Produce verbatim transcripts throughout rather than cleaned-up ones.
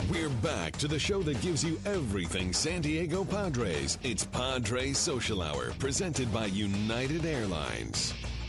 We're back to the show that gives you everything San Diego Padres. It's Padres Social Hour, presented by United Airlines.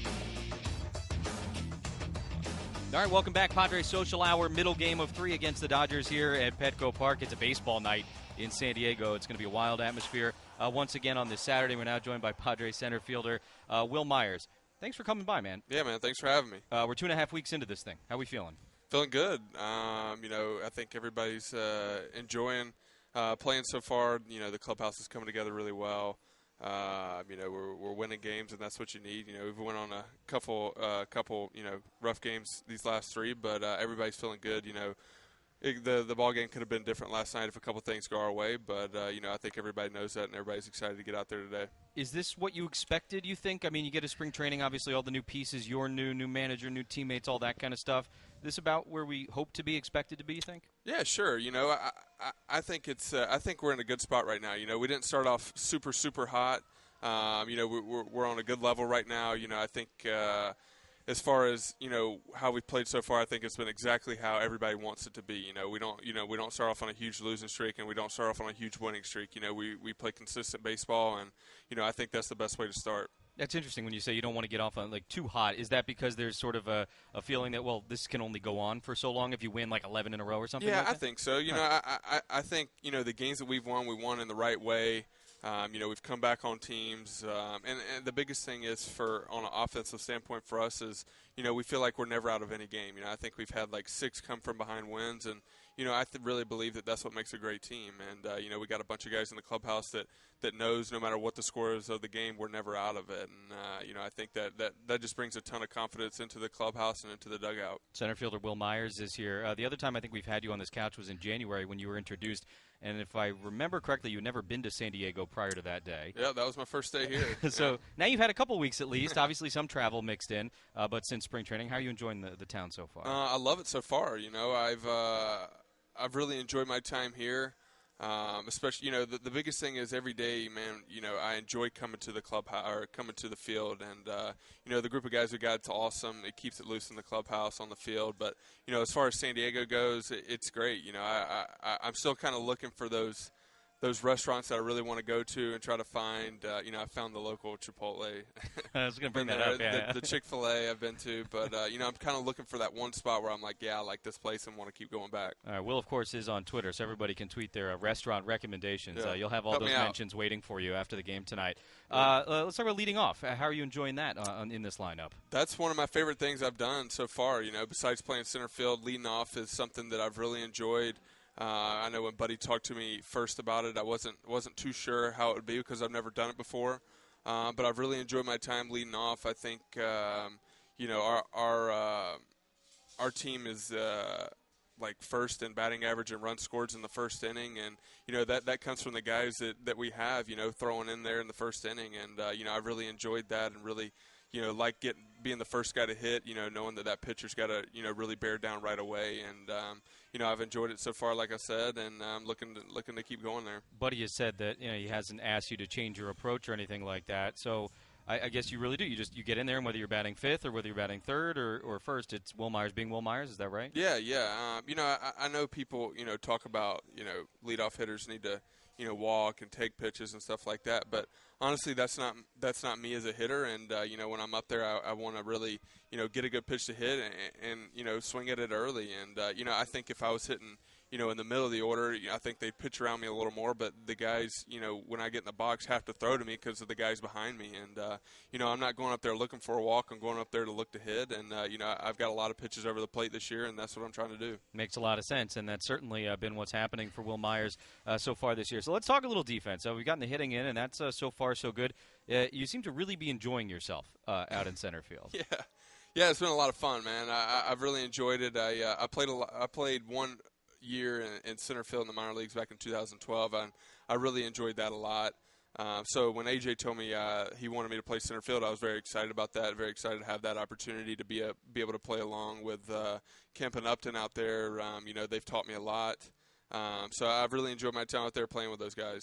All right, welcome back. Padres Social Hour, middle game of three against the Dodgers here at Petco Park. It's a baseball night in San Diego. It's going to be a wild atmosphere. Uh, once again on this Saturday, we're now joined by Padres center fielder uh, Wil Myers. Thanks for coming by, man. Yeah, man, thanks for having me. Uh, we're two and a half weeks into this thing. How are we feeling? Feeling good. Um, you know, I think everybody's uh, enjoying uh, playing so far. You know, the clubhouse is coming together really well. Uh, you know, we're we're winning games, and that's what you need. You know, we've went on a couple, uh, couple, you know, rough games these last three, but uh, everybody's feeling good. You know, it, the the ball game could have been different last night if a couple things go our way, but uh, you know, I think everybody knows that, and everybody's excited to get out there today. Is this what you expected, you think? I mean, you get a spring training, obviously all the new pieces, your new, new manager, new teammates, all that kind of stuff. This about where we hope to be, expected to be, you think? Yeah, sure. You know, I I, I think it's uh, I think we're in a good spot right now. You know, we didn't start off super super hot. Um, you know, we're we're on a good level right now. You know, I think uh, as far as you know how we've played so far, I think it's been exactly how everybody wants it to be. You know, we don't you know we don't start off on a huge losing streak, and we don't start off on a huge winning streak. You know, we we play consistent baseball, and you know, I think that's the best way to start. That's interesting when you say you don't want to get off on like too hot. Is that because there's sort of a, a feeling that, well, this can only go on for so long if you win like eleven in a row or something? Yeah, like that? I think so. You know, I, I I think you know the games that we've won, we won in the right way. Um, you know, we've come back on teams, um, and, and the biggest thing is for on an offensive standpoint for us is, you know, we feel like we're never out of any game. You know, I think we've had like six come from behind wins, and you know, I th- really believe that that's what makes a great team. And uh, you know, we got a bunch of guys in the clubhouse that, that knows no matter what the score is of the game, we're never out of it. And uh, you know, I think that, that that just brings a ton of confidence into the clubhouse and into the dugout. Center fielder Wil Myers is here. Uh, the other time I think we've had you on this couch was in January when you were introduced. And if I remember correctly, you had never been to San Diego prior to that day. Yeah, that was my first day here. so yeah. Now you've had a couple weeks at least, obviously some travel mixed in, uh, but since spring training, how are you enjoying the, the town so far? Uh, I love it so far. You know, I've uh, I've really enjoyed my time here. Um, especially, you know, the, the biggest thing is every day, man, you know, I enjoy coming to the club or coming to the field. And, uh, you know, the group of guys we got, it's awesome. It keeps it loose in the clubhouse on the field. But, you know, as far as San Diego goes, it, it's great. You know, I, I, I'm still kind of looking for those those restaurants that I really want to go to and try to find, uh, you know, I found the local Chipotle. I was going to bring that up, yeah. The, the Chick-fil-A I've been to. But, uh, you know, I'm kind of looking for that one spot where I'm like, yeah, I like this place and want to keep going back. All right, Will, of course, is on Twitter, so everybody can tweet their uh, restaurant recommendations. Yeah. Uh, you'll have all Help those me out. mentions waiting for you after the game tonight. Uh, uh, let's talk about leading off. Uh, how are you enjoying that uh, in this lineup? That's one of my favorite things I've done so far. You know, besides playing center field, leading off is something that I've really enjoyed. Uh, I know when Buddy talked to me first about it, I wasn't wasn't too sure how it would be because I've never done it before. Uh, but I've really enjoyed my time leading off. I think um, you know our our uh, our team is uh, like first in batting average and runs scored in the first inning, and you know that that comes from the guys that, that we have, you know, throwing in there in the first inning, and uh, you know I really enjoyed that and really. You know, like getting being the first guy to hit, you know, knowing that that pitcher's got to, you know, really bear down right away. And, um, you know, I've enjoyed it so far, like I said, and I'm um, looking to, looking to keep going there. Buddy has said that, you know, he hasn't asked you to change your approach or anything like that. So I, I guess you really do. You just you get in there, and whether you're batting fifth or whether you're batting third or, or first, it's Wil Myers being Wil Myers. Is that right? Yeah, yeah. Um, you know, I, I know people, you know, talk about, you know, leadoff hitters need to, you know, walk and take pitches and stuff like that. But honestly, that's not that's not me as a hitter. And uh, you know, when I'm up there, I, I want to really, you know, get a good pitch to hit and, and you know, swing at it early. And uh, you know, I think if I was hitting, you know, in the middle of the order, you know, I think they'd pitch around me a little more. But the guys, you know, when I get in the box, have to throw to me because of the guys behind me. And uh, you know, I'm not going up there looking for a walk. I'm going up there to look to hit. And uh, you know, I've got a lot of pitches over the plate this year, and that's what I'm trying to do. Makes a lot of sense, and that's certainly uh, been what's happening for Wil Myers uh, so far this year. So let's talk a little defense. So we've gotten the hitting in, and that's uh, so far so good. Uh, you seem to really be enjoying yourself uh, out in center field. Yeah, yeah, it's been a lot of fun, man. I, I've really enjoyed it. I uh, I played a lot, I played one year in, in center field in the minor leagues back in two thousand twelve, and I really enjoyed that a lot. Um, so when A J told me uh, he wanted me to play center field, I was very excited about that. Very excited to have that opportunity to be a, be able to play along with uh, Kemp and Upton out there. Um, you know, they've taught me a lot. Um, so I've really enjoyed my time out there playing with those guys.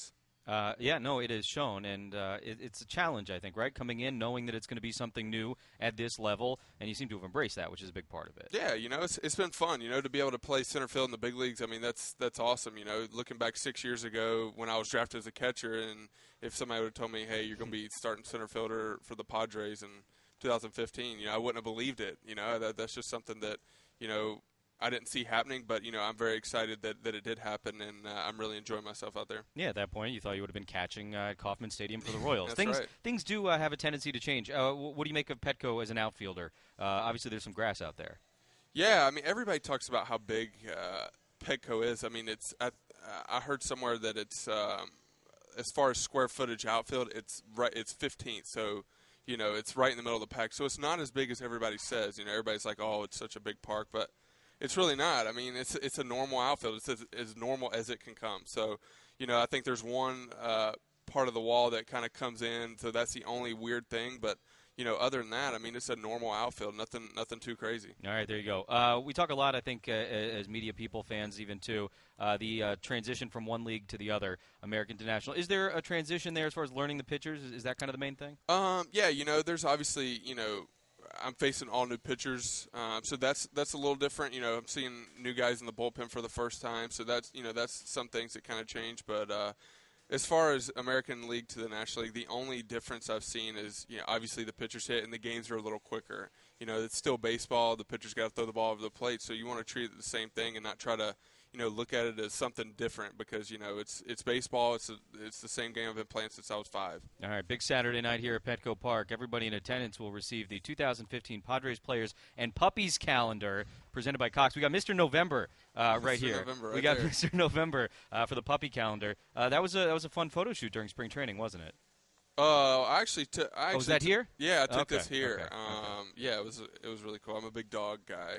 Uh, yeah, no, it is shown, and uh, it, it's a challenge, I think, right? Coming in, knowing that it's going to be something new at this level, and you seem to have embraced that, which is a big part of it. Yeah, you know, it's it's been fun, you know, to be able to play center field in the big leagues. I mean, that's that's awesome. You know, looking back six years ago when I was drafted as a catcher, and if somebody would have told me, hey, you're going to be starting center fielder for the Padres in two thousand fifteen, you know, I wouldn't have believed it. You know, that that's just something that, you know, I didn't see happening, but, you know, I'm very excited that, that it did happen, and uh, I'm really enjoying myself out there. Yeah, at that point, you thought you would have been catching uh, at Kauffman Stadium for the Royals. That's things right. things do uh, have a tendency to change. Uh, what do you make of Petco as an outfielder? Uh, obviously, there's some grass out there. Yeah, I mean, everybody talks about how big uh, Petco is. I mean, it's I, I heard somewhere that it's um, as far as square footage outfield, it's right. It's fifteenth, so you know it's right in the middle of the pack. So it's not as big as everybody says. You know, everybody's like, "Oh, it's such a big park," but it's really not. I mean, it's it's a normal outfield. It's as, as normal as it can come. So, you know, I think there's one uh, part of the wall that kind of comes in, so that's the only weird thing. But, you know, other than that, I mean, it's a normal outfield. Nothing nothing too crazy. All right, there you go. Uh, we talk a lot, I think, uh, as media people, fans even too, uh, the uh, transition from one league to the other, American to National. Is there a transition there as far as learning the pitchers? Is, is that kind of the main thing? Um, yeah, you know, there's obviously, you know, I'm facing all new pitchers, um, so that's that's a little different. You know, I'm seeing new guys in the bullpen for the first time, so that's you know that's some things that kind of change. But uh, as far as American League to the National League, the only difference I've seen is you know obviously the pitchers hit and the games are a little quicker. You know, it's still baseball. The pitcher's got to throw the ball over the plate, so you want to treat it the same thing and not try to you know look at it as something different because you know it's it's baseball. It's a, it's the same game I've been playing since I was five. All right, big Saturday night here at Petco Park. Everybody in attendance will receive the two thousand fifteen Padres Players and Puppies calendar presented by Cox. We got Mister November uh, right Mister here. November, right we got there. Mister November uh, for the puppy calendar. Uh, that was a that was a fun photo shoot during spring training, wasn't it? Uh, I actually took. I actually Oh, was that took- here? Yeah, I took Okay, this here. okay, okay. Um, yeah, it was it was really cool. I'm a big dog guy.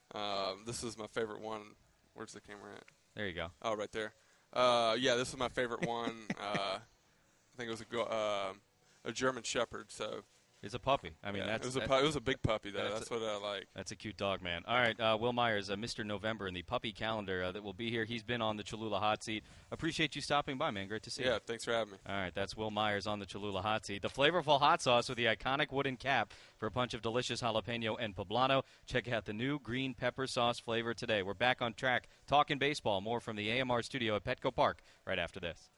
Um, this is my favorite one. Where's the camera at? There you go. Oh, right there. Uh, yeah, this is my favorite one. uh, I think it was a go- uh, a German Shepherd. So It's a puppy. I mean, yeah, that's it was a that- pu- it was a big puppy though. that's That's what I like. That's a cute dog, man. All right, uh, Will Myers, uh, Mister November in the puppy calendar uh, that will be here. He's been on the Cholula hot seat. Appreciate you stopping by, man. Great to see you. Yeah, thanks for having me. All right, that's Will Myers on the Cholula hot seat. The flavorful hot sauce with the iconic wooden cap for a punch of delicious jalapeno and poblano. Check out the new green pepper sauce flavor today. We're back on track talking baseball. More from the A M R studio at Petco Park right after this.